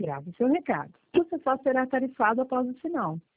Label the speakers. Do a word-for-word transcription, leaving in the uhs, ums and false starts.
Speaker 1: grave o seu recado. Você só será tarifado após o sinal.